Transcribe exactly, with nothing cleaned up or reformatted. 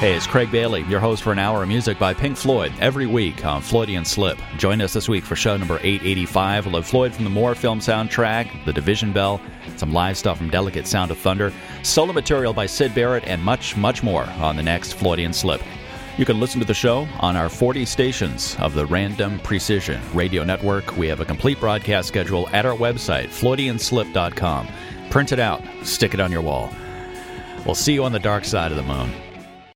Hey, it's Craig Bailey, your host for an hour of music by Pink Floyd every week on Floydian Slip. Join us this week for show number eight eighty-five. We'll have Floyd from the Moore film soundtrack, The Division Bell, some live stuff from Delicate Sound of Thunder, solo material by Syd Barrett, and much, much more on the next Floydian Slip. You can listen to the show on our forty stations of the Random Precision Radio Network. We have a complete broadcast schedule at our website, Floydian Slip dot com. Print it out, stick it on your wall. We'll see you on the dark side of the moon.